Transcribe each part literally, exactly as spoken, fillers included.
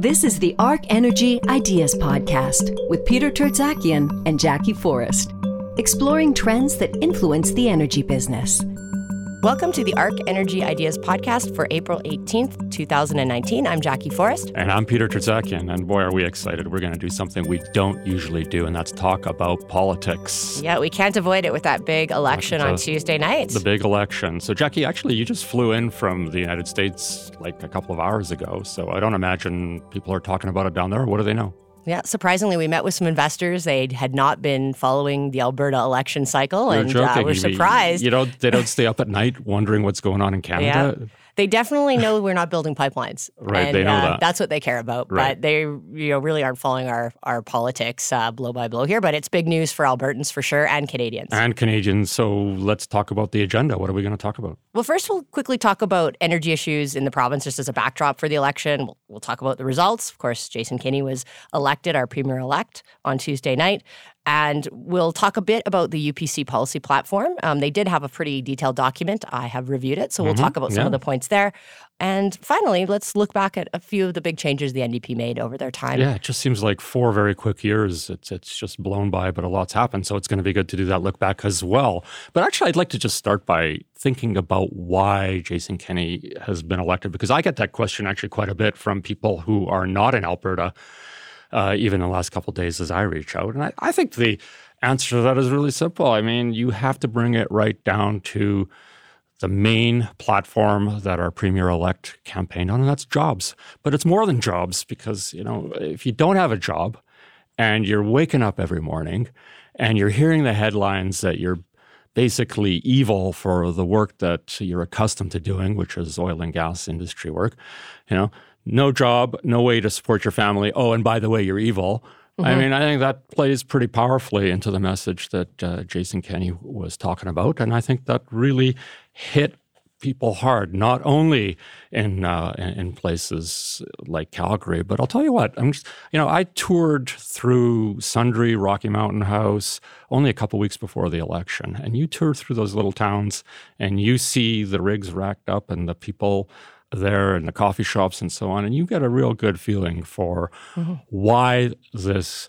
This is the Arc Energy Ideas Podcast with Peter Tertzakian and Jackie Forrest, exploring trends that influence the energy business. Welcome to the Arc Energy Ideas Podcast for April eighteenth, twenty nineteen. I'm Jackie Forrest. And I'm Peter Tertzakian. And boy, are we excited. We're going to do something we don't usually do, and that's talk about politics. Yeah, we can't avoid it with that big election on Tuesday night. The big election. So, Jackie, actually, you just flew in from the United States like a couple of hours ago. So I don't imagine people are talking about it down there. What do they know? Yeah, surprisingly, we met with some investors. They had not been following the Alberta election cycle, You're and joking. uh, we're surprised. You, you don't, they don't stay up at night wondering what's going on in Canada? Yeah. They definitely know we're not building pipelines. Right, and, they know uh, that. That's what they care about. Right. But they you know, really aren't following our, our politics uh, blow by blow here. But it's big news for Albertans for sure, and Canadians. And Canadians. So let's talk about the agenda. What are we going to talk about? Well, first we'll quickly talk about energy issues in the province just as a backdrop for the election. We'll, we'll talk about the results. Of course, Jason Kenney was elected, our premier-elect, on Tuesday night. And we'll talk a bit about the U P C policy platform. Um, they did have a pretty detailed document. I have reviewed it, so we'll Mm-hmm. talk about some yeah. of the points there. And finally, let's look back at a few of the big changes the N D P made over their time. Yeah, it just seems like four very quick years. It's it's just blown by, but a lot's happened. So it's going to be good to do that look back as well. But actually, I'd like to just start by thinking about why Jason Kenney has been elected, because I get that question actually quite a bit from people who are not in Alberta, uh, even the last couple of days as I reach out. And I, I think the answer to that is really simple. I mean, you have to bring it right down to the main platform that our premier-elect campaigned on, and that's jobs. But it's more than jobs, because, you know, if you don't have a job and you're waking up every morning and you're hearing the headlines that you're basically evil for the work that you're accustomed to doing, which is oil and gas industry work, you know, no job, no way to support your family. Oh, and by the way, you're evil. Mm-hmm. I mean, I think that plays pretty powerfully into the message that uh, Jason Kenney was talking about. And I think that really hit people hard, not only in uh, in places like Calgary, but I'll tell you what, I'm just, you know, I toured through Sundre, Rocky Mountain House only a couple weeks before the election. And you tour through those little towns and you see the rigs racked up and the people there and the coffee shops and so on, and you get a real good feeling for mm-hmm. why this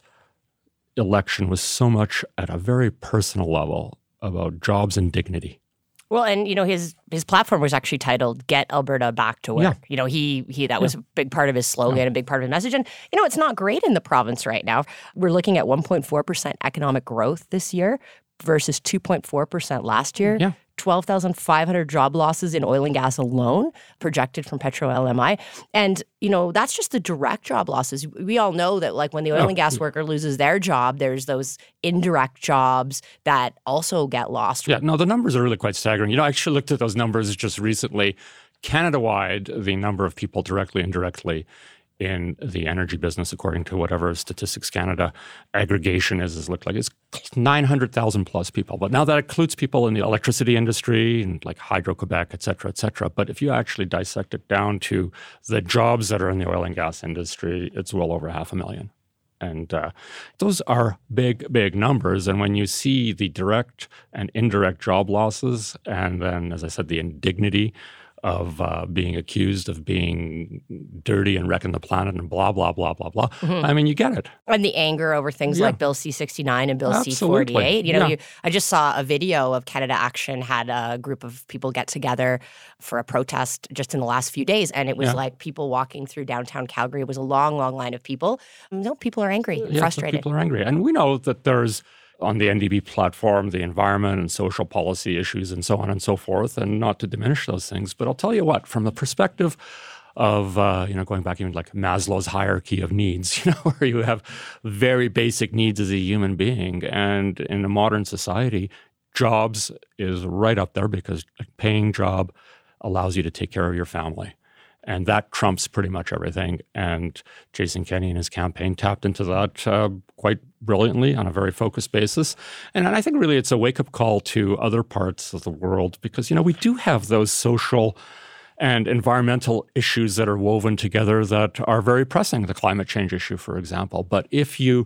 election was so much at a very personal level about jobs and dignity. Well, and you know, his his platform was actually titled "Get Alberta Back to Work." Yeah. You know, he he that was yeah. a big part of his slogan, yeah. a big part of his message. And you know, it's not great in the province right now. We're looking at one point four percent economic growth this year versus two point four percent last year. Yeah. twelve thousand five hundred job losses in oil and gas alone, projected from Petro L M I. And, you know, that's just the direct job losses. We all know that, like, when the oil oh. and gas worker loses their job, there's those indirect jobs that also get lost. Yeah, no, the numbers are really quite staggering. You know, I actually looked at those numbers just recently. Canada-wide, the number of people directly and indirectly in the energy business, according to whatever Statistics Canada aggregation is, is looked like, it's nine hundred thousand plus people. But now that includes people in the electricity industry and like Hydro-Quebec, et cetera, et cetera. But if you actually dissect it down to the jobs that are in the oil and gas industry, it's well over half a million. And uh, those are big, big numbers. And when you see the direct and indirect job losses, and then, as I said, the indignity of uh, being accused of being dirty and wrecking the planet and blah, blah, blah, blah, blah. Mm-hmm. I mean, you get it. And the anger over things yeah. like Bill C sixty-nine and Bill Absolutely. C forty-eight. You know, yeah. you, I just saw a video of Canada Action had a group of people get together for a protest just in the last few days. And it was yeah. like people walking through downtown Calgary. It was a long, long line of people. No, people are angry and yeah, frustrated. People are angry. And we know that there's on the N D P platform, the environment and social policy issues and so on and so forth, and not to diminish those things. But I'll tell you what, from the perspective of, uh, you know, going back even like Maslow's hierarchy of needs, you know, where you have very basic needs as a human being. And in a modern society, jobs is right up there because a paying job allows you to take care of your family. And that trumps pretty much everything. And Jason Kenney and his campaign tapped into that uh, quite brilliantly on a very focused basis. And I think really it's a wake-up call to other parts of the world because, you know, we do have those social and environmental issues that are woven together that are very pressing, the climate change issue, for example. But if you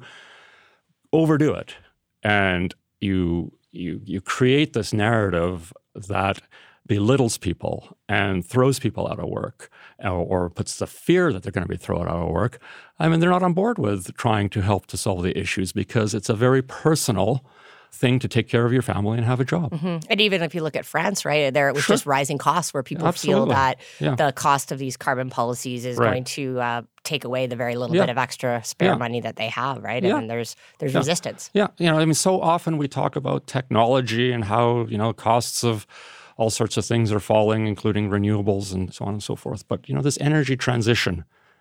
overdo it and you you you create this narrative that belittles people and throws people out of work or, or puts the fear that they're going to be thrown out of work, I mean, they're not on board with trying to help to solve the issues because it's a very personal thing to take care of your family and have a job. Mm-hmm. And even if you look at France, right, there it was Sure. just rising costs where people Absolutely. feel that Yeah. the cost of these carbon policies is Right. going to uh, take away the very little Yeah. bit of extra spare Yeah. money that they have, right? Yeah. And there's there's Yeah. resistance. Yeah, you know, I mean, so often we talk about technology and how, you know, costs of all sorts of things are falling, including renewables and so on and so forth. But, you know, this energy transition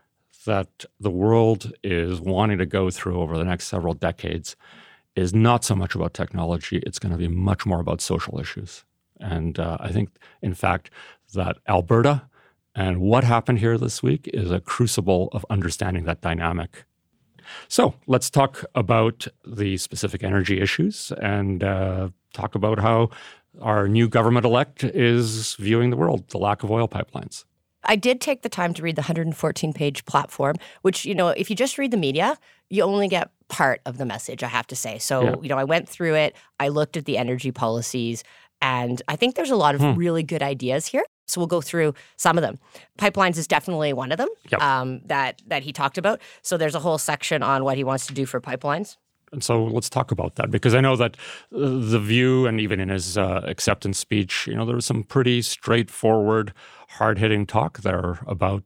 that the world is wanting to go through over the next several decades is not so much about technology. It's going to be much more about social issues. And uh, I think, in fact, that Alberta and what happened here this week is a crucible of understanding that dynamic. So let's talk about the specific energy issues and uh, talk about how our new government-elect is viewing the world, the lack of oil pipelines. I did take the time to read the one hundred fourteen page platform, which, you know, if you just read the media, you only get part of the message, I have to say. So, Yeah. you know, I went through it, I looked at the energy policies, and I think there's a lot of Hmm. really good ideas here. So we'll go through some of them. Pipelines is definitely one of them Yep. um, that that he talked about. So there's a whole section on what he wants to do for pipelines. And so let's talk about that, because I know that uh, the view, and even in his uh, acceptance speech, you know, there was some pretty straightforward, hard-hitting talk there about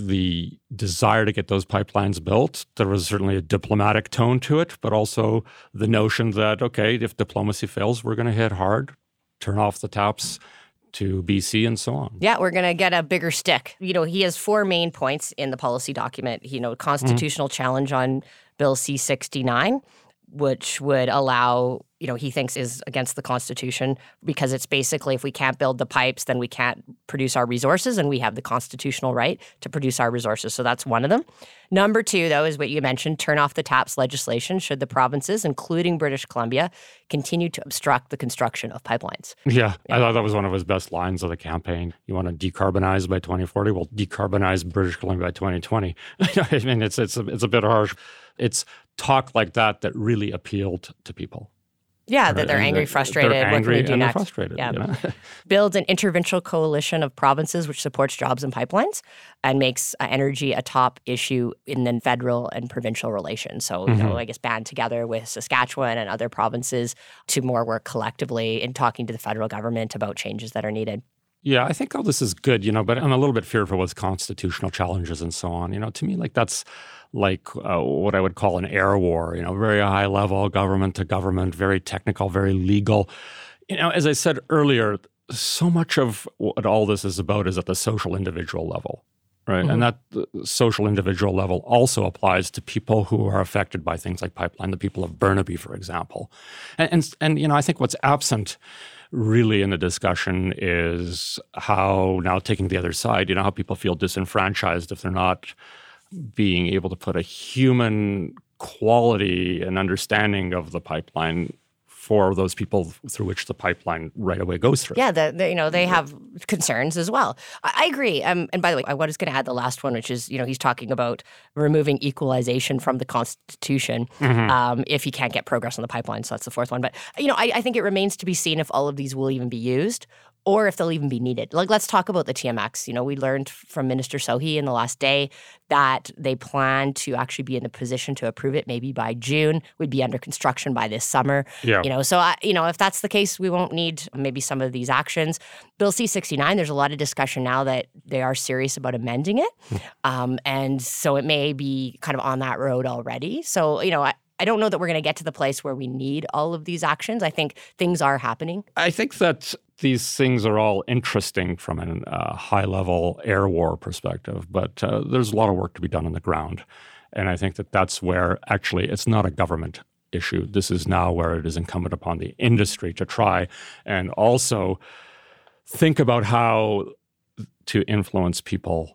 the desire to get those pipelines built. There was certainly a diplomatic tone to it, but also the notion that, okay, if diplomacy fails, we're going to hit hard, turn off the taps to B C and so on. Yeah, we're going to get a bigger stick. You know, he has four main points in the policy document. You know, constitutional challenge on Bill C sixty-nine, which would allow, you know, he thinks is against the Constitution because it's basically if we can't build the pipes, then we can't produce our resources, and we have the constitutional right to produce our resources. So that's one of them. Number two, though, is what you mentioned, turn off the taps legislation should the provinces, including British Columbia, continue to obstruct the construction of pipelines. Yeah, I thought that was one of his best lines of the campaign. You want to decarbonize by twenty forty? Well, decarbonize British Columbia by twenty twenty. I mean, it's, it's, a, it's a bit harsh. It's talk like that that really appealed to people. Yeah, that they're And angry, they're- frustrated. They're what angry can we do and next? they're frustrated. Yeah. You know? Builds an interventional coalition of provinces which supports jobs and pipelines and makes uh, energy a top issue in the federal and provincial relations. So, you know, I guess band together with Saskatchewan and other provinces to more work collectively in talking to the federal government about changes that are needed. Yeah, I think all this is good, you know, but I'm a little bit fearful with constitutional challenges and so on. You know, to me, like that's like uh, what I would call an air war, you know, very high level, government to government, very technical, very legal. You know, as I said earlier, so much of what all this is about is at the social individual level, right? Mm-hmm. And that uh, social individual level also applies to people who are affected by things like pipeline, the people of Burnaby, for example. And, and, and you know, I think what's absent really in the discussion is how, now taking the other side, you know, how people feel disenfranchised if they're not being able to put a human quality and understanding of the pipeline for those people through which the pipeline right away goes through. Yeah, the, the, you know, they have concerns as well. I, I agree. Um, and by the way, I was going to add the last one, which is, you know, he's talking about removing equalization from the Constitution Mm-hmm. um, if he can't get progress on the pipeline. So that's the fourth one. But, you know, I, I think it remains to be seen if all of these will even be used or if they'll even be needed. Like, let's talk about the T M X. You know, we learned from Minister Sohi in the last day that they plan to actually be in a position to approve it maybe by June. We'd be under construction by this summer. Yeah. You know, so, I, you know, if that's the case, we won't need maybe some of these actions. Bill C sixty-nine, there's a lot of discussion now that they are serious about amending it. Um, and so it may be kind of on that road already. So, you know, I, I don't know that we're going to get to the place where we need all of these actions. I think things are happening. I think that these things are all interesting from a uh, high-level air war perspective, but uh, there's a lot of work to be done on the ground. And I think that that's where actually it's not a government issue. This is now where it is incumbent upon the industry to try and also think about how to influence people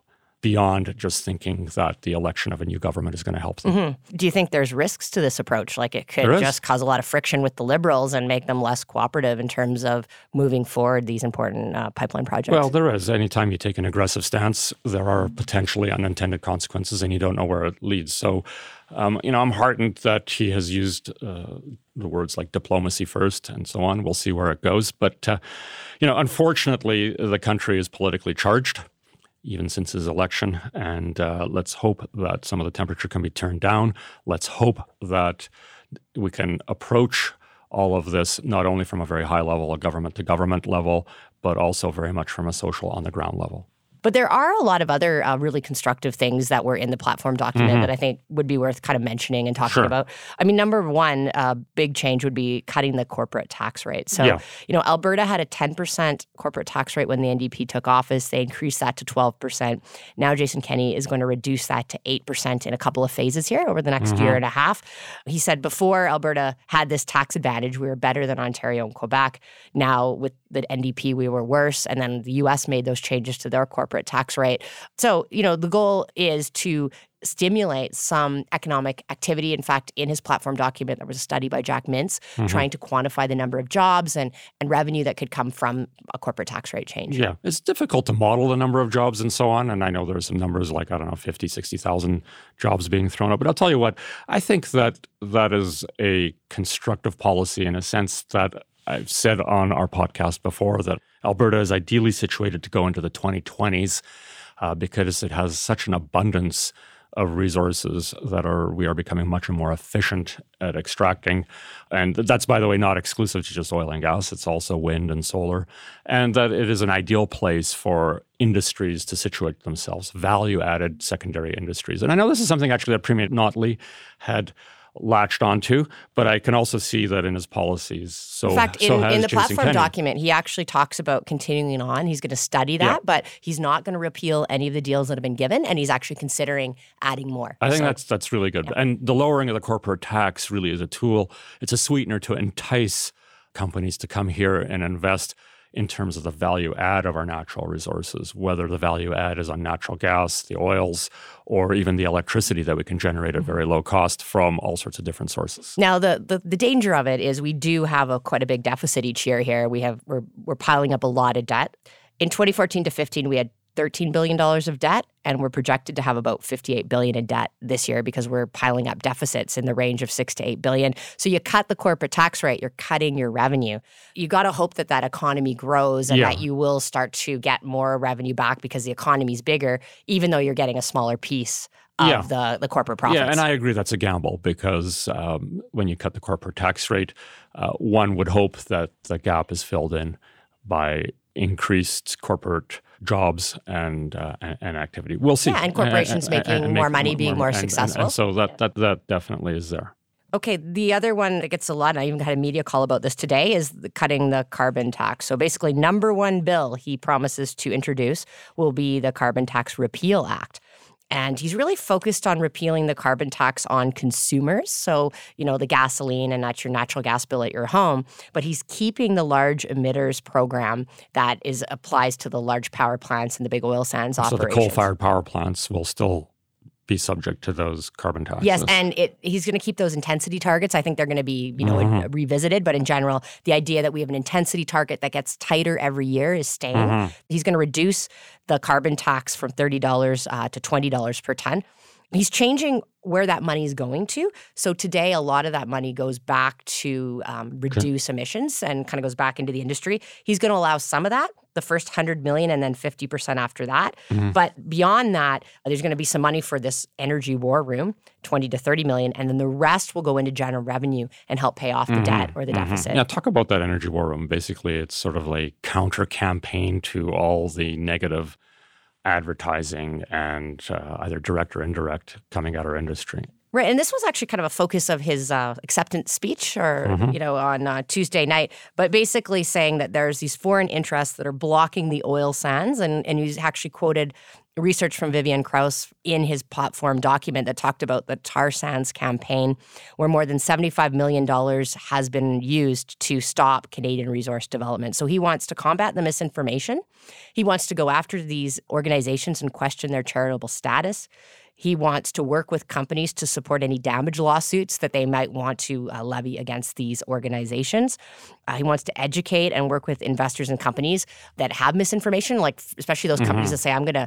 beyond just thinking that the election of a new government is going to help them. Mm-hmm. Do you think there's risks to this approach? Like it could just cause a lot of friction with the Liberals and make them less cooperative in terms of moving forward these important uh, pipeline projects? Well, there is. Anytime you take an aggressive stance, there are potentially unintended consequences, and you don't know where it leads. So, um, you know, I'm heartened that he has used uh, the words like diplomacy first and so on. We'll see where it goes. But, uh, you know, unfortunately, the country is politically charged, even since his election. And uh, let's hope that some of the temperature can be turned down. Let's hope that we can approach all of this not only from a very high level, a government to government level, but also very much from a social on the ground level. But there are a lot of other uh, really constructive things that were in the platform document mm-hmm. that I think would be worth kind of mentioning and talking sure. about. I mean, number one, uh, big change would be cutting the corporate tax rate. So, yeah. you know, Alberta had a ten percent corporate tax rate when the N D P took office. They increased that to twelve percent. Now Jason Kenney is going to reduce that to eight percent in a couple of phases here over the next mm-hmm. year and a half. He said before Alberta had this tax advantage, we were better than Ontario and Quebec. Now with the N D P, we were worse. And then the U S made those changes to their corporate tax rate. So, you know, the goal is to stimulate some economic activity. In fact, in his platform document, there was a study by Jack Mintz mm-hmm. trying to quantify the number of jobs and, and revenue that could come from a corporate tax rate change. Yeah, it's difficult to model the number of jobs and so on. And I know there's some numbers like, I don't know, fifty, sixty thousand jobs being thrown up. But I'll tell you what, I think that that is a constructive policy in a sense that I've said on our podcast before that Alberta is ideally situated to go into the twenty twenties uh, because it has such an abundance of resources that are we are becoming much more efficient at extracting. And that's, by the way, not exclusive to just oil and gas. It's also wind and solar. And that it is an ideal place for industries to situate themselves, value-added secondary industries. And I know this is something actually that Premier Notley had latched onto, but I can also see that in his policies. So, in fact, in, so in the Jason platform Kenney. document, he actually talks about continuing on. He's going to study that, yeah. but he's not going to repeal any of the deals that have been given, and he's actually considering adding more. I think so, that's that's really good. Yeah. And the lowering of the corporate tax really is a tool. It's a sweetener to entice companies to come here and invest in terms of the value add of our natural resources, whether the value add is on natural gas, the oils, or even the electricity that we can generate at very low cost from all sorts of different sources. Now, the the, the danger of it is we do have a quite a big deficit each year here. We have we're we're piling up a lot of debt. In twenty fourteen to fifteen, we had thirteen billion dollars of debt, and we're projected to have about fifty-eight billion dollars in debt this year because we're piling up deficits in the range of six to eight billion dollars. So you cut the corporate tax rate, you're cutting your revenue. You got to hope that that economy grows and yeah. that you will start to get more revenue back because the economy's bigger, even though you're getting a smaller piece of yeah. the, the corporate profits. Yeah, and I agree that's a gamble because um, when you cut the corporate tax rate, uh, one would hope that the gap is filled in by increased corporate jobs and uh, and activity. We'll see. Yeah, and corporations and, and, making and more make money, more, being more, more and, successful. And, and so that, that that definitely is there. Okay, the other one that gets a lot, and I even had a media call about this today, is the cutting the carbon tax. So basically, number one bill he promises to introduce will be the Carbon Tax Repeal Act. And he's really focused on repealing the carbon tax on consumers. So, you know, the gasoline and that's your natural gas bill at your home. But he's keeping the large emitters program that is applies to the large power plants and the big oil sands so operations. So the coal-fired power plants will still be subject to those carbon taxes. Yes, and it, he's going to keep those intensity targets. I think they're going to be, you know, mm-hmm. revisited. But in general, the idea that we have an intensity target that gets tighter every year is staying. Mm-hmm. He's going to reduce the carbon tax from thirty dollars uh, to twenty dollars per ton. He's changing where that money is going to. So today, a lot of that money goes back to um, reduce okay. emissions and kind of goes back into the industry. He's going to allow some of that, the first one hundred million dollars and then fifty percent after that. Mm-hmm. But beyond that, there's going to be some money for this energy war room, twenty to thirty million dollars, and then the rest will go into general revenue and help pay off the mm-hmm. debt or the mm-hmm. deficit. Yeah, talk about that energy war room. Basically, it's sort of a counter campaign to all the negative advertising and uh, either direct or indirect coming at our industry. Right, and this was actually kind of a focus of his uh, acceptance speech, or mm-hmm. you know, on uh, Tuesday night. But basically saying that there's these foreign interests that are blocking the oil sands, and and he's actually quoted research from Vivian Krause in his platform document that talked about the tar sands campaign, where more than seventy-five million dollars has been used to stop Canadian resource development. So he wants to combat the misinformation. He wants to go after these organizations and question their charitable status. He wants to work with companies to support any damage lawsuits that they might want to uh, levy against these organizations. Uh, he wants to educate and work with investors and companies that have misinformation, like especially those mm-hmm. companies that say, I'm going to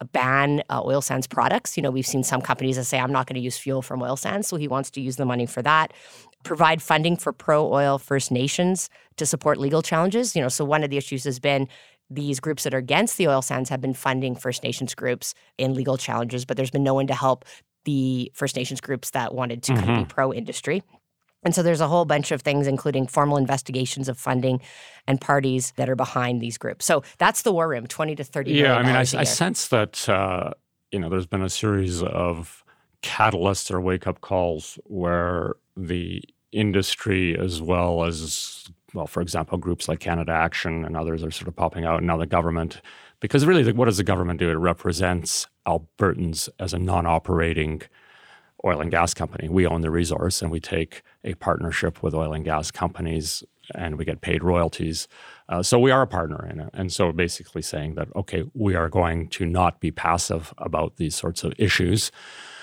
ban uh, oil sands products. You know, we've seen some companies that say, I'm not going to use fuel from oil sands. So he wants to use the money for that. Provide funding for pro-oil First Nations to support legal challenges. You know, so one of the issues has been these groups that are against the oil sands have been funding First Nations groups in legal challenges, but there's been no one to help the First Nations groups that wanted to mm-hmm. kind of be pro-industry. And so there's a whole bunch of things, including formal investigations of funding and parties that are behind these groups. So that's the war room, twenty to thirty yeah, million I mean, I, I sense that, uh, you know, there's been a series of catalysts or wake-up calls where the industry as well as, well, for example, groups like Canada Action and others are sort of popping out, and now the government, because really, what does the government do? It represents Albertans as a non-operating oil and gas company. We own the resource, and we take a partnership with oil and gas companies, and we get paid royalties. Uh, so we are a partner in it. And so basically saying that, okay, we are going to not be passive about these sorts of issues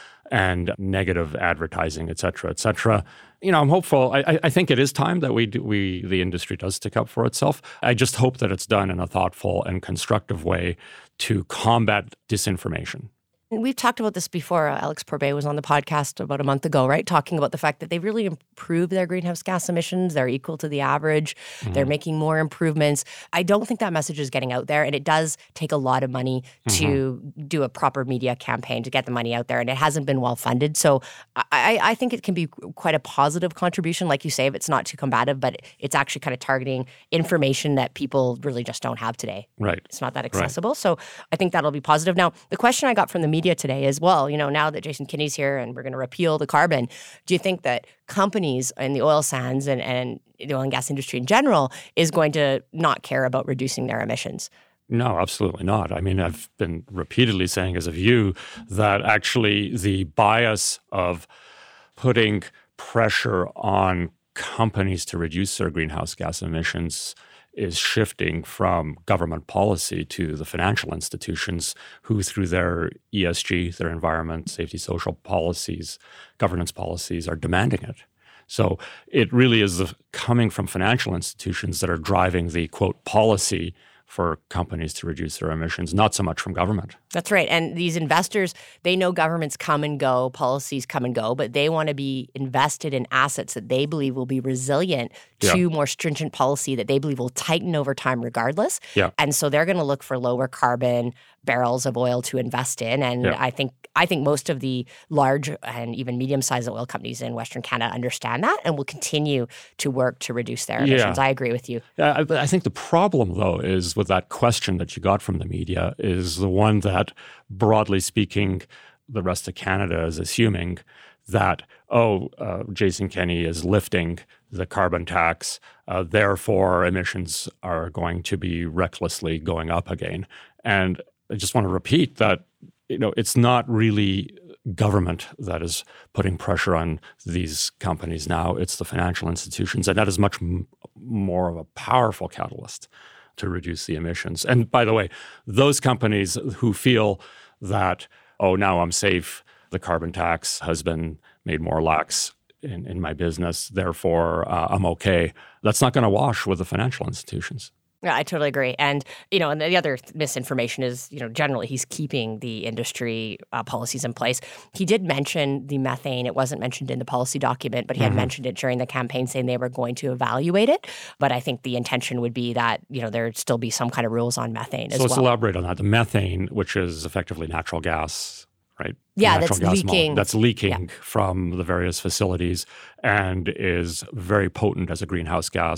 and negative advertising, et cetera, et cetera. You know, I'm hopeful. I, I think it is time that we, do, we the industry does stick up for itself. I just hope that it's done in a thoughtful and constructive way to combat disinformation. We've talked about this before. Uh, Alex Pourbaix was on the podcast about a month ago, right? Talking about the fact that they've really improved their greenhouse gas emissions. They're equal to the average. Mm-hmm. They're making more improvements. I don't think that message is getting out there. And it does take a lot of money mm-hmm. to do a proper media campaign to get the money out there. And it hasn't been well funded. So I, I think it can be quite a positive contribution. Like you say, if it's not too combative, but it's actually kind of targeting information that people really just don't have today. Right. It's not that accessible. Right. So I think that'll be positive. Now, the question I got from the media today as well, you know, now that Jason Kenney's here and we're going to repeal the carbon, do you think that companies in the oil sands and, and the oil and gas industry in general is going to not care about reducing their emissions? No, absolutely not. I mean, I've been repeatedly saying as a view that actually the bias of putting pressure on companies to reduce their greenhouse gas emissions is shifting from government policy to the financial institutions who, through their E S G, their environment, safety, social policies, governance policies, are demanding it. So it really is the, coming from financial institutions that are driving the, quote, policy for companies to reduce their emissions, not so much from government. That's right. And these investors, they know governments come and go, policies come and go, but they want to be invested in assets that they believe will be resilient to yeah. more stringent policy that they believe will tighten over time regardless. Yeah. And so they're going to look for lower carbon barrels of oil to invest in. And yeah. I think I think most of the large and even medium-sized oil companies in Western Canada understand that and will continue to work to reduce their emissions. Yeah. I agree with you. Yeah, I, I think the problem, though, is with that question that you got from the media is the one that, broadly speaking, the rest of Canada is assuming that, oh, uh, Jason Kenney is lifting the carbon tax, uh, therefore emissions are going to be recklessly going up again. And I just want to repeat that, you know, it's not really government that is putting pressure on these companies now. It's the financial institutions, and that is much m- more of a powerful catalyst to reduce the emissions. And by the way, those companies who feel that, oh, now I'm safe, the carbon tax has been made more lax in, in my business, therefore uh, I'm okay, that's not going to wash with the financial institutions. Yeah, I totally agree. And, you know, and the other misinformation is, you know, generally he's keeping the industry uh, policies in place. He did mention the methane. It wasn't mentioned in the policy document, but he had mm-hmm. mentioned it during the campaign saying they were going to evaluate it. But I think the intention would be that, you know, there'd still be some kind of rules on methane as well. So let's well. elaborate on that. The methane, which is effectively natural gas, right? Yeah, that's leaking. Mo- that's leaking yeah. from the various facilities and is very potent as a greenhouse gas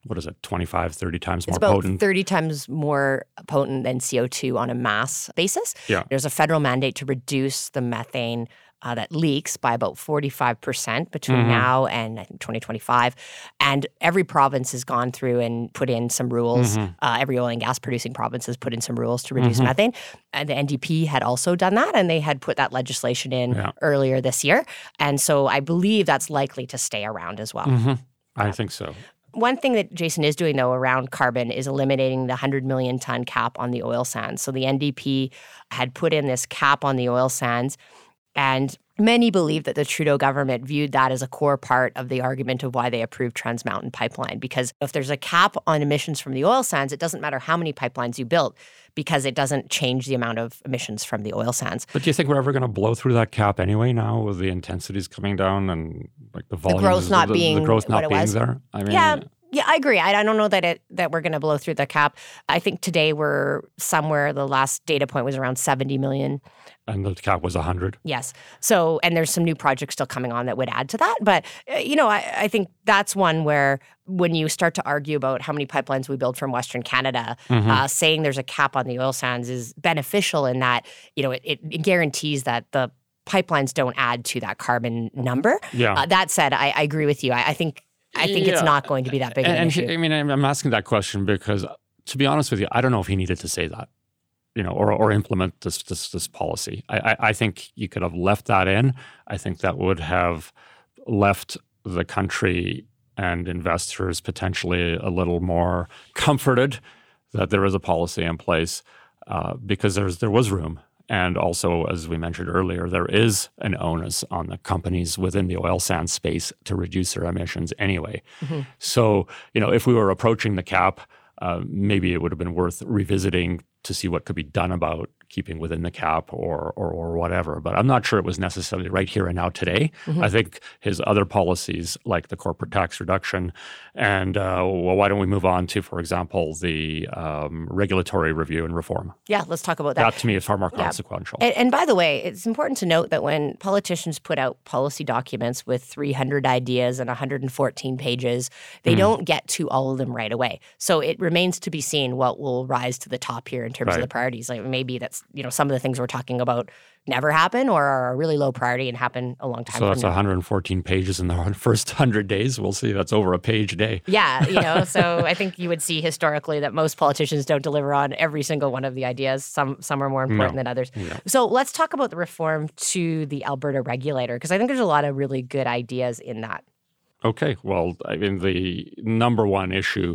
what is it, twenty-five, thirty times It's more about potent. thirty times more potent than C O two on a mass basis. Yeah. There's a federal mandate to reduce the methane uh, that leaks by about forty-five percent between Mm-hmm. now and I think twenty twenty-five. And every province has gone through and put in some rules. Mm-hmm. Uh, every oil and gas producing province has put in some rules to reduce methane. And the N D P had also done that, and they had put that legislation in Yeah. earlier this year. And so I believe that's likely to stay around as well. Mm-hmm. I think so. One thing that Jason is doing, though, around carbon is eliminating the one hundred million ton cap on the oil sands. So the N D P had put in this cap on the oil sands, and many believe that the Trudeau government viewed that as a core part of the argument of why they approved Trans Mountain Pipeline. Because if there's a cap on emissions from the oil sands, it doesn't matter how many pipelines you build, because it doesn't change the amount of emissions from the oil sands. But do you think we're ever going to blow through that cap anyway now with the intensities coming down and like the volumes? growth not the, being the growth what not it being was? there? I mean, Yeah. Yeah, I agree. I, I don't know that it that we're going to blow through the cap. I think today we're somewhere, the last data point was around seventy million. And the cap was one hundred. Yes. So, and there's some new projects still coming on that would add to that. But, uh, you know, I, I think that's one where when you start to argue about how many pipelines we build from Western Canada, Mm-hmm. uh, saying there's a cap on the oil sands is beneficial in that, you know, it, it guarantees that the pipelines don't add to that carbon number. Yeah. Uh, that said, I, I agree with you. I, I think I think it's Yeah. not going to be that big of And, an and issue. he- I mean, I'm I'm asking that question because, to be honest with you, I don't know if he needed to say that, you know, or or implement this this this policy. I, I I think you could have left that in. I think that would have left the country and investors potentially a little more comforted that there is a policy in place, uh, because there's there was room. And also, as we mentioned earlier, there is an onus on the companies within the oil sands space to reduce their emissions anyway. Mm-hmm. So, you know, if we were approaching the cap, uh, maybe it would have been worth revisiting to see what could be done about keeping within the cap or, or or whatever. But I'm not sure it was necessarily right here and now today. Mm-hmm. I think his other policies, like the corporate tax reduction, and uh, well, why don't we move on to, for example, the um, regulatory review and reform? Yeah, let's talk about that. That to me is far more Yeah. consequential. And, and by the way, it's important to note that when politicians put out policy documents with three hundred ideas and one hundred fourteen pages, they Mm. don't get to all of them right away. So it remains to be seen what will rise to the top here in terms of Right. the priorities. Like maybe that's, you know, some of the things we're talking about never happen or are a really low priority and happen a long time So from that's now. one hundred fourteen pages in the first one hundred days. We'll see. That's over a page a day. Yeah, you know, so I think you would see historically that most politicians don't deliver on every single one of the ideas. Some some are more important No. than others. Yeah. So let's talk about the reform to the Alberta regulator, because I think there's a lot of really good ideas in that. Okay. Well, I mean, the number one issue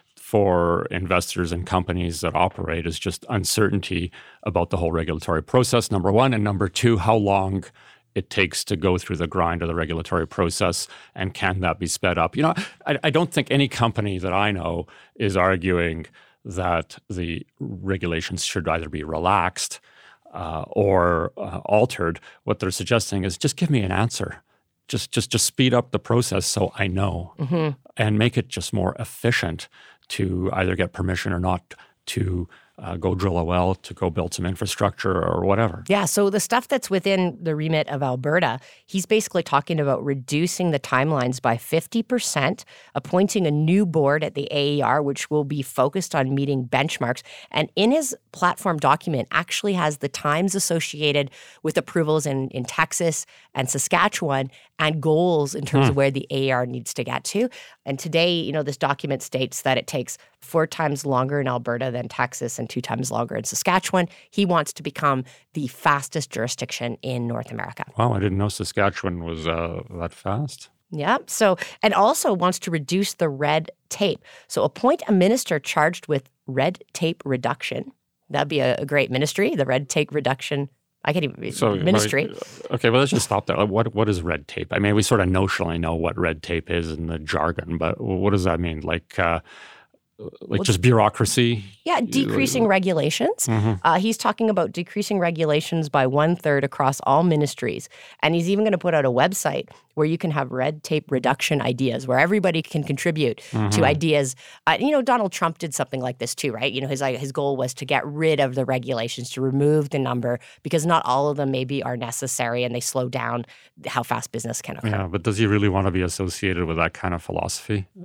for investors and companies that operate is just uncertainty about the whole regulatory process, number one. And number two, how long it takes to go through the grind of the regulatory process, and can that be sped up? You know, I, I don't think any company that I know is arguing that the regulations should either be relaxed uh, or uh, altered. What they're suggesting is just give me an answer. Just, just, just speed up the process so I know, Mm-hmm. and make it just more efficient to either get permission or not to uh, go drill a well, to go build some infrastructure or whatever. Yeah, so the stuff that's within the remit of Alberta, he's basically talking about reducing the timelines by fifty percent, appointing a new board at the A E R, which will be focused on meeting benchmarks. And in his platform document actually has the times associated with approvals in, in Texas and Saskatchewan and goals in terms Hmm. of where the A E R needs to get to. And today, you know, this document states that it takes four times longer in Alberta than Texas and two times longer in Saskatchewan. He wants to become the fastest jurisdiction in North America. Wow, I didn't know Saskatchewan was uh, that fast. Yeah. So, and also wants to reduce the red tape. So, appoint a minister charged with red tape reduction. That'd be a, a great ministry, the red tape reduction. I can't even So ministry. like, okay, well, let's just stop there. Like, What what is red tape? I mean, we sort of notionally know what red tape is in the jargon, but what does that mean? Like, uh, like just bureaucracy? Yeah, decreasing regulations. Mm-hmm. Uh, he's talking about decreasing regulations by one third across all ministries. And he's even going to put out a website where you can have red tape reduction ideas, where everybody can contribute Mm-hmm. to ideas. Uh, you know, Donald Trump did something like this too, right? You know, his his goal was to get rid of the regulations, to remove the number, because not all of them maybe are necessary and they slow down how fast business can occur. Yeah, but does he really want to be associated with that kind of philosophy?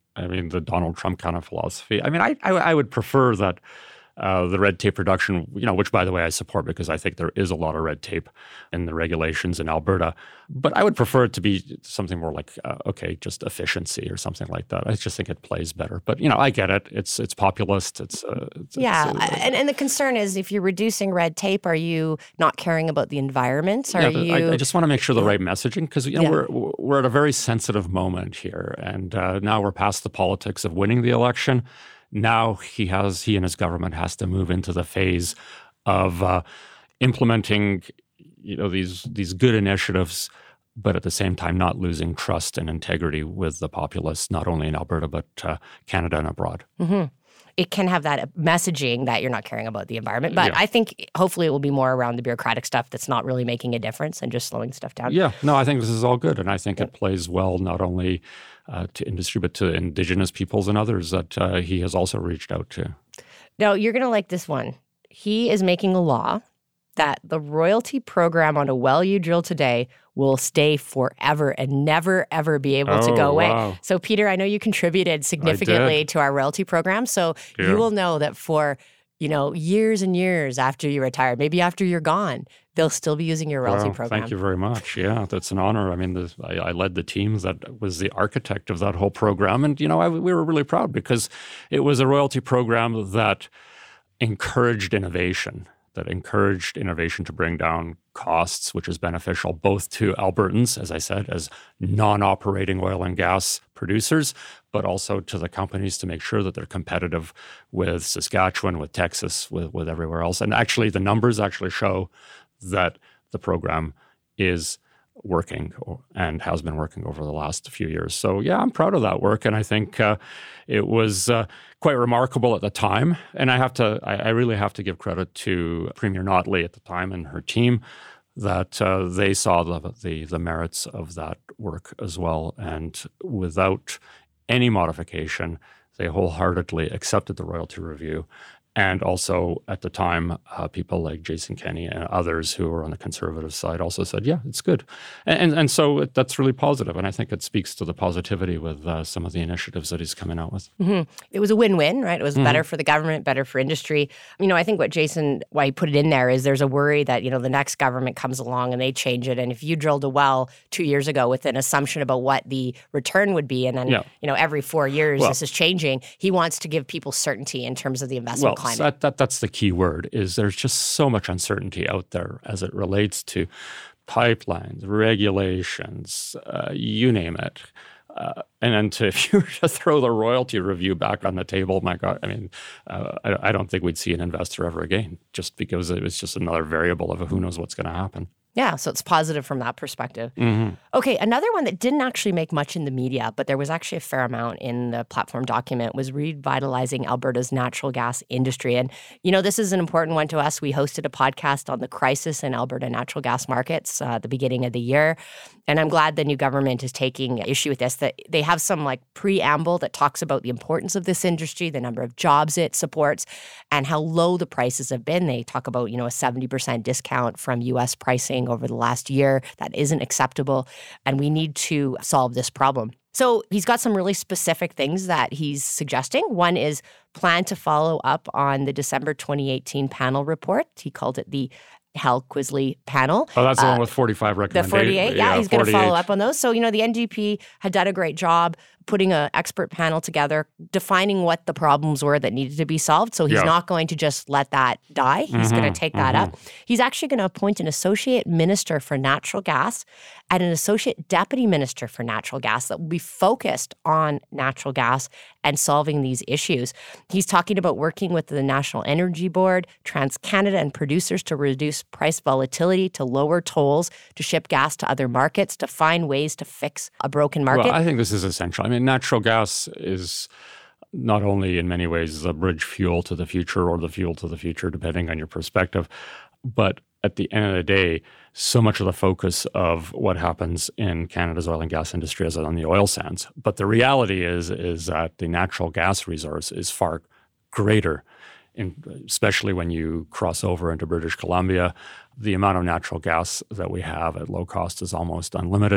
I mean, the Donald Trump kind of philosophy. I mean, I I, I would prefer that uh, the red tape reduction, you know, which by the way I support because I think there is a lot of red tape in the regulations in Alberta. But I would prefer it to be something more like, uh, okay, just efficiency or something like that. I just think it plays better. But you know, I get it. It's it's populist. It's, uh, it's yeah, it's, uh, and and the concern is if you're reducing red tape, are you not caring about the environment? Are yeah, you? I, I just want to make sure the right messaging because you know Yeah. we're we're at a very sensitive moment here, and uh, now we're past the politics of winning the election. Now he has he and his government has to move into the phase of uh, implementing, you know, these these good initiatives, but at the same time not losing trust and integrity with the populace, not only in Alberta but uh, Canada and abroad. Mm-hmm. It can have that messaging that you're not caring about the environment, but Yeah. I think hopefully it will be more around the bureaucratic stuff that's not really making a difference and just slowing stuff down. Yeah, no, I think this is all good, and I think it plays well not only uh, to industry but to Indigenous peoples and others that uh, he has also reached out to. Now, you're going to like this one. He is making a law that the royalty program on a well you drill today will stay forever and never, ever be able to Oh, go away. wow. So, Peter, I know you contributed significantly to our royalty program. So Yeah. you will know that for, you know, years and years after you retire, maybe after you're gone, they'll still be using your royalty Well, program. Thank you very much. Yeah, that's an honor. I mean, the, I, I led the team that was the architect of that whole program. And, you know, I, we were really proud because it was a royalty program that encouraged innovation, that encouraged innovation to bring down costs, which is beneficial both to Albertans, as I said, as non-operating oil and gas producers, but also to the companies to make sure that they're competitive with Saskatchewan, with Texas, with, with everywhere else. And actually, the numbers actually show that the program is working or, and has been working over the last few years. So yeah, I'm proud of that work. And I think uh, it was uh, quite remarkable at the time. And I have to, I, I really have to give credit to Premier Notley at the time and her team that uh, they saw the, the the merits of that work as well. And without any modification, they wholeheartedly accepted the royalty review. And also at the time, uh, people like Jason Kenney and others who were on the conservative side also said, yeah, it's good. And, and, and so it, that's really positive. And I think it speaks to the positivity with uh, some of the initiatives that he's coming out with. Mm-hmm. It was a win-win, right? It was Mm-hmm. better for the government, better for industry. You know, I think what Jason, why he put it in there is there's a worry that, you know, the next government comes along and they change it. And if you drilled a well two years ago with an assumption about what the return would be, and then, Yeah. you know, every four years Well- this is changing, he wants to give people certainty in terms of the investment Well, climate. so that, that, that's the key word, is there's just so much uncertainty out there as it relates to pipelines, regulations, uh, you name it. Uh, and then to, if you were to throw the royalty review back on the table, my God, I mean, uh, I, I don't think we'd see an investor ever again, just because it was just another variable of who knows what's going to happen. Yeah, so it's positive from that perspective. Mm-hmm. Okay, another one that didn't actually make much in the media, but there was actually a fair amount in the platform document, was revitalizing Alberta's natural gas industry. And, you know, this is an important one to us. We hosted a podcast on the crisis in Alberta natural gas markets uh, at the beginning of the year. And I'm glad the new government is taking issue with this, that they have some like preamble that talks about the importance of this industry, the number of jobs it supports, and how low the prices have been. They talk about, you know, a seventy percent discount from U S pricing over the last year. That isn't acceptable. And we need to solve this problem. So he's got some really specific things that he's suggesting. One is plan to follow up on the December twenty eighteen panel report. He called it the Hal Quisley panel. Oh, that's the Uh, one with forty-five The recommendations. forty-eight, yeah, he's going to follow forty-eight. up on those. So, you know, the N D P had done a great job putting an expert panel together, defining what the problems were that needed to be solved. So he's Yeah. not going to just let that die. He's going Mhm, to take that mhm. up. He's actually going to appoint an associate minister for natural gas and an associate deputy minister for natural gas that will be focused on natural gas and solving these issues. He's talking about working with the National Energy Board, TransCanada, and producers to reduce price volatility, to lower tolls, to ship gas to other markets, to find ways to fix a broken market. Well, I think this is essential. I mean, natural gas is not only in many ways the bridge fuel to the future or the fuel to the future, depending on your perspective, but at the end of the day, so much of the focus of what happens in Canada's oil and gas industry is on the oil sands. But the reality is, is that the natural gas resource is far greater, in, especially when you cross over into British Columbia. The amount of natural gas that we have at low cost is almost unlimited.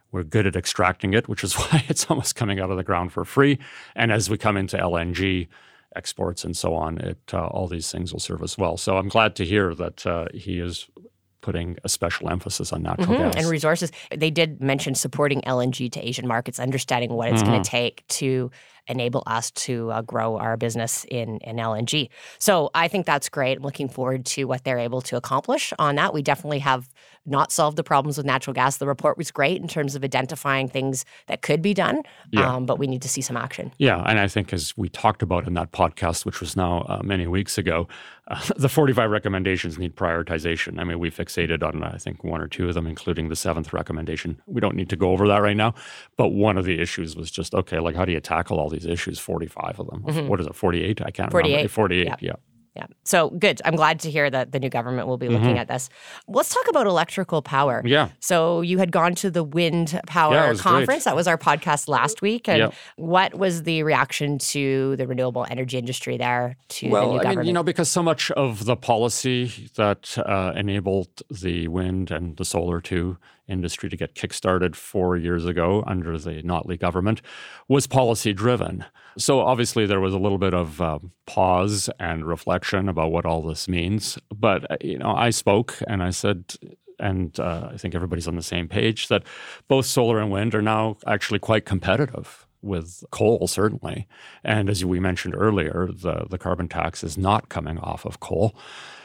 We're good at extracting it, which is why it's almost coming out of the ground for free. And as we come into L N G exports and so on, it uh, all these things will serve us well. So I'm glad to hear that uh, he is putting a special emphasis on natural mm-hmm. gas. And resources. They did mention supporting L N G to Asian markets, understanding what it's mm-hmm. going to take to enable us to uh, grow our business in, in L N G. So I think that's great. I'm looking forward to what they're able to accomplish on that. We definitely have not solved the problems with natural gas. The report was great in terms of identifying things that could be done, yeah. um, but we need to see some action. Yeah, and I think as we talked about in that podcast, which was now uh, many weeks ago, uh, the forty-five recommendations need prioritization. I mean, we fixated on, I think, one or two of them, including the seventh recommendation. We don't need to go over that right now, but one of the issues was just, okay, like how do you tackle all these issues? forty-five of them. Mm-hmm. What is it, forty-eight? I can't forty-eight. remember. forty-eight, yeah. yeah. Yeah. So good. I'm glad to hear that the new government will be looking mm-hmm. at this. Let's talk about electrical power. Yeah. So you had gone to the wind power yeah, conference. Great. That was our podcast last week. And yeah. what was the reaction to the renewable energy industry there to well, the new I government? Mean, you know, because so much of the policy that uh, enabled the wind and the solar too industry to get kickstarted four years ago under the Notley government was policy driven. So obviously there was a little bit of uh, pause and reflection about what all this means. But, you know, I spoke and I said, and uh, I think everybody's on the same page, that both solar and wind are now actually quite competitive with coal, certainly. And as we mentioned earlier, the, the carbon tax is not coming off of coal.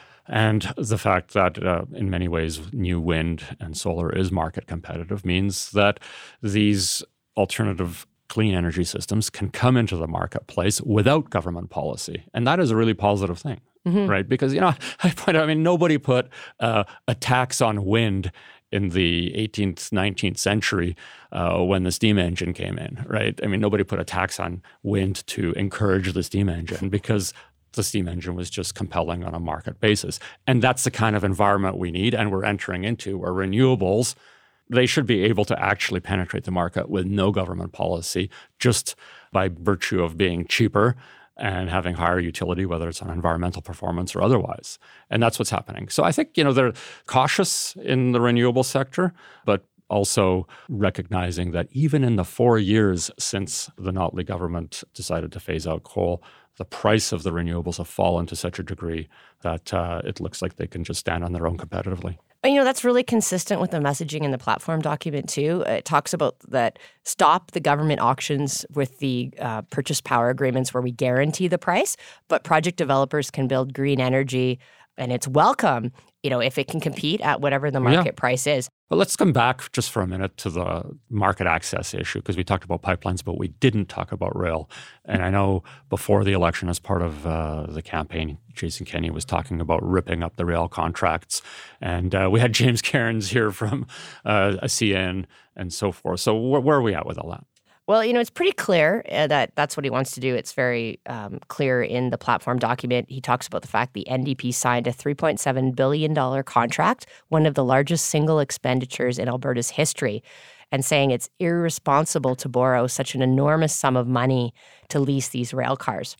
And the fact that uh, in many ways new wind and solar is market competitive means that these alternative clean energy systems can come into the marketplace without government policy. And that is a really positive thing, mm-hmm. right? Because, you know, I point out, I mean, nobody put uh, a tax on wind in the eighteenth, nineteenth century uh, when the steam engine came in, right? I mean, nobody put a tax on wind to encourage the steam engine because the steam engine was just compelling on a market basis. And that's the kind of environment we need and we're entering into, where renewables, they should be able to actually penetrate the market with no government policy, just by virtue of being cheaper and having higher utility, whether it's on environmental performance or otherwise. And that's what's happening. So I think, you know, they're cautious in the renewable sector, but also recognizing that even in the four years since the Notley government decided to phase out coal, the price of the renewables have fallen to such a degree that uh, it looks like they can just stand on their own competitively. You know, that's really consistent with the messaging in the platform document, too. It talks about that stop the government auctions with the uh, purchase power agreements where we guarantee the price, but project developers can build green energy, and it's welcome, you know, if it can compete at whatever the market yeah. price is. But let's come back just for a minute to the market access issue, because we talked about pipelines, but we didn't talk about rail. And I know before the election, as part of uh, the campaign, Jason Kenney was talking about ripping up the rail contracts. And uh, we had James Cairns here from uh, C N and so forth. So wh- where are we at with all that? Well, you know, it's pretty clear uh, that that's what he wants to do. It's very um, clear in the platform document. He talks about the fact the N D P signed a three point seven billion dollars contract, one of the largest single expenditures in Alberta's history, and saying it's irresponsible to borrow such an enormous sum of money to lease these rail cars.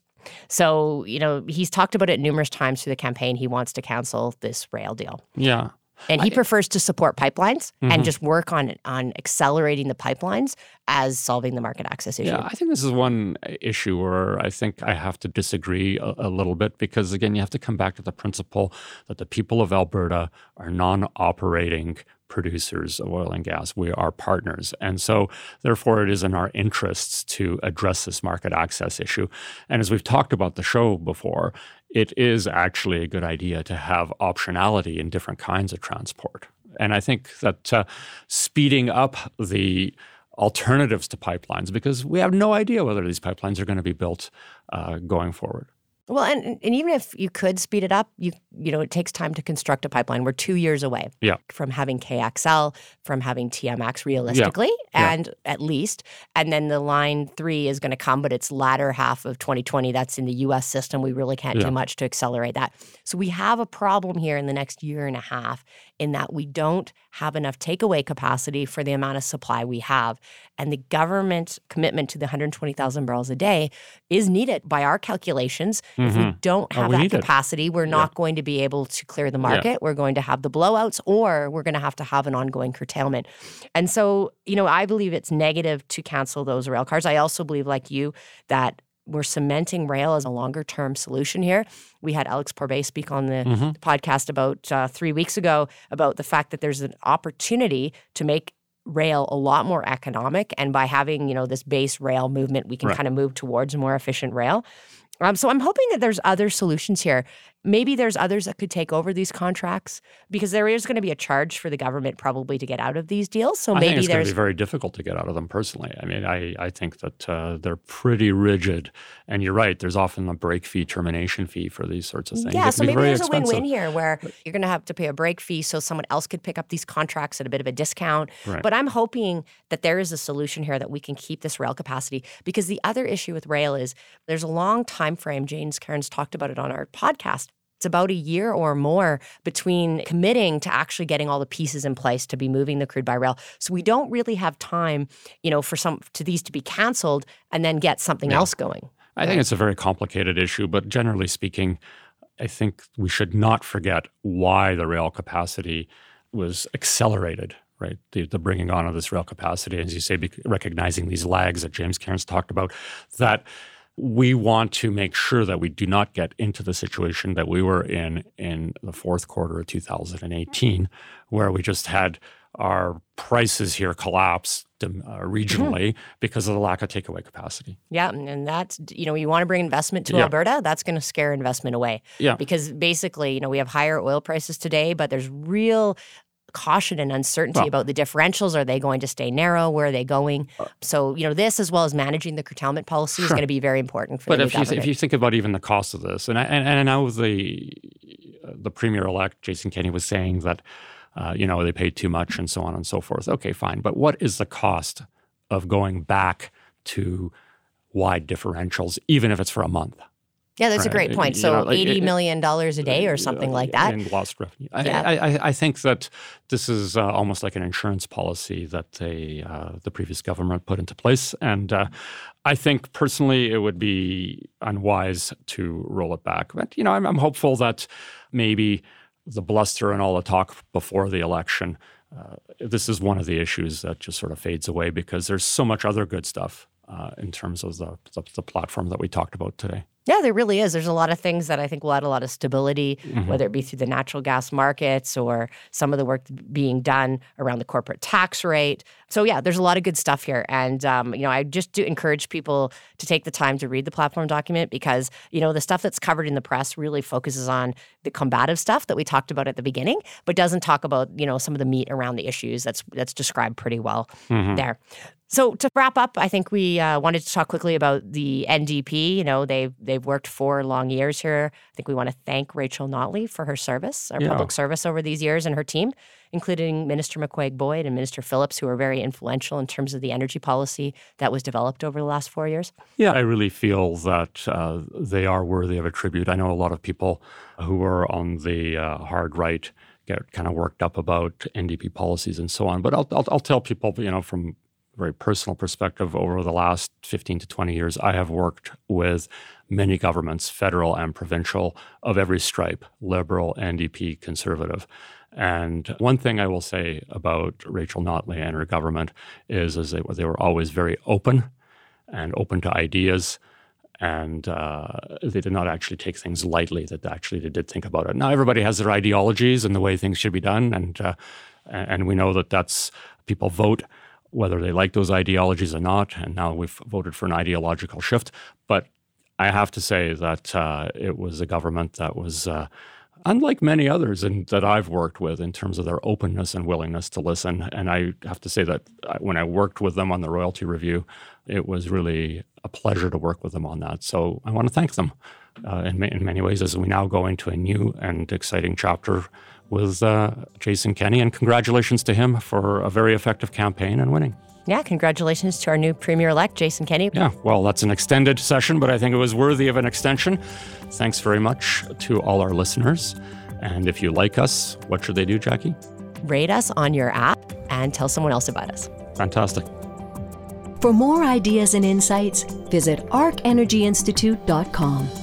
So, you know, he's talked about it numerous times through the campaign. He wants to cancel this rail deal. Yeah. And he I, prefers to support pipelines mm-hmm. and just work on on accelerating the pipelines as solving the market access issue. Yeah, I think this is one issue where I think I have to disagree a, a little bit because, again, you have to come back to the principle that the people of Alberta are non-operating producers of oil and gas. We are partners. And so, therefore, it is in our interests to address this market access issue. And as we've talked about the show before, it is actually a good idea to have optionality in different kinds of transport. And I think that uh, speeding up the alternatives to pipelines, because we have no idea whether these pipelines are going to be built uh, going forward. Well, and, and even if you could speed it up, you you know, it takes time to construct a pipeline. We're two years away yeah. from having K X L, from having T M X realistically, yeah. and yeah. at least. And then the line three is going to come, but it's latter half of twenty twenty. That's in the U S system. We really can't yeah. do much to accelerate that. So we have a problem here in the next year and a half in that we don't have enough takeaway capacity for the amount of supply we have. And the government commitment to the one hundred twenty thousand barrels a day is needed by our calculations. Mm-hmm. If we don't have oh, we that capacity, it. we're not yeah. going to be able to clear the market. Yeah. We're going to have the blowouts, or we're going to have to have an ongoing curtailment. And so, you know, I believe it's negative to cancel those rail cars. I also believe, like you, that we're cementing rail as a longer-term solution here. We had Alex Pourbaix speak on the mm-hmm. podcast about uh, three weeks ago about the fact that there's an opportunity to make rail a lot more economic. And by having, you know, this base rail movement, we can right. kind of move towards more efficient rail. Um, so I'm hoping that there's other solutions here. Maybe there's others that could take over these contracts, because there is going to be a charge for the government probably to get out of these deals. So maybe I think it's there's going to be very difficult to get out of them personally. I mean, I, I think that uh, they're pretty rigid. And you're right, there's often a break fee, termination fee for these sorts of things. Yeah, so maybe there's expensive. a win-win here where you're going to have to pay a break fee so someone else could pick up these contracts at a bit of a discount. Right. But I'm hoping that there is a solution here that we can keep this rail capacity, because the other issue with rail is there's a long time frame. James Cairns talked about it on our podcast. It's about a year or more between committing to actually getting all the pieces in place to be moving the crude by rail. So we don't really have time, you know, for some to these to be canceled and then get something yeah. else going. I right? think it's a very complicated issue, but generally speaking, I think we should not forget why the rail capacity was accelerated, right? The, the bringing on of this rail capacity, as you say, be, recognizing these lags that James Cairns talked about, that we want to make sure that we do not get into the situation that we were in in the fourth quarter of two thousand eighteen, where we just had our prices here collapse uh, regionally mm-hmm. because of the lack of takeaway capacity. Yeah, and that's, you know, you want to bring investment to yeah. Alberta, that's going to scare investment away. Yeah. Because basically, you know, we have higher oil prices today, but there's real caution and uncertainty well, about the differentials. Are they going to stay narrow? Where are they going? Uh, so, you know, this as well as managing the curtailment policy sure. is going to be very important for but the if government. you, if you think about even the cost of this, and I, and, and I know the the Premier-elect, Jason Kenney, was saying that, uh, you know, they paid too much and so on and so forth. Okay, fine. But what is the cost of going back to wide differentials, even if it's for a month? Yeah, that's right. a great point. You So know, like, eighty million dollars a day or something uh, like that. In lost revenue. Yeah. I, I, I think that this is uh, almost like an insurance policy that they, uh, the previous government put into place. And uh, I think personally it would be unwise to roll it back. But, you know, I'm, I'm hopeful that maybe the bluster and all the talk before the election, uh, this is one of the issues that just sort of fades away, because there's so much other good stuff uh, in terms of the, the, the platform that we talked about today. Yeah, there really is. There's a lot of things that I think will add a lot of stability, mm-hmm. whether it be through the natural gas markets or some of the work being done around the corporate tax rate. So yeah, there's a lot of good stuff here. And, um, you know, I just do encourage people to take the time to read the platform document, because, you know, the stuff that's covered in the press really focuses on the combative stuff that we talked about at the beginning, but doesn't talk about, you know, some of the meat around the issues that's that's described pretty well mm-hmm. there. So to wrap up, I think we uh, wanted to talk quickly about the N D P. You know, they've, they've worked four long years here. I think we want to thank Rachel Notley for her service, our yeah. public service over these years, and her team, including Minister McQuaig-Boyd and Minister Phillips, who were very influential in terms of the energy policy that was developed over the last four years. Yeah, I really feel that uh, they are worthy of a tribute. I know a lot of people who are on the uh, hard right get kind of worked up about N D P policies and so on. But I'll, I'll, I'll tell people, you know, from very personal perspective, over the last fifteen to twenty years, I have worked with many governments, federal and provincial, of every stripe, Liberal, N D P, Conservative. And one thing I will say about Rachel Notley and her government is, is they, they were always very open and open to ideas. And uh, they did not actually take things lightly, that actually they did think about it. Now, everybody has their ideologies and the way things should be done. And, uh, and we know that that's, people vote whether they like those ideologies or not. And now we've voted for an ideological shift. But I have to say that uh, it was a government that was, uh, unlike many others in, that I've worked with, in terms of their openness and willingness to listen. And I have to say that when I worked with them on the royalty review, it was really a pleasure to work with them on that. So I want to thank them uh, in, in many ways, as we now go into a new and exciting chapter with uh, Jason Kenney, and congratulations to him for a very effective campaign and winning. Yeah, congratulations to our new Premier-elect, Jason Kenney. Yeah, well, that's an extended session, but I think it was worthy of an extension. Thanks very much to all our listeners. And if you like us, what should they do, Jackie? rate us on your app and tell someone else about us. Fantastic. For more ideas and insights, visit arc energy institute dot com.